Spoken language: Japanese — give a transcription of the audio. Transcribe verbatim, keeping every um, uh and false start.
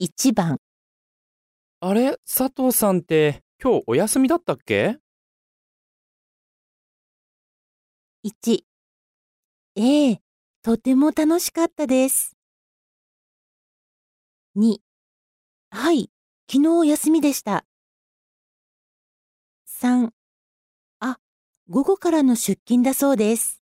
いちばん、 あれ、佐藤さんって今日お休みだったっけ？ いち、ええ、とても楽しかったです。に、はい、昨日お休みでした。さん、あ、午後からの出勤だそうです。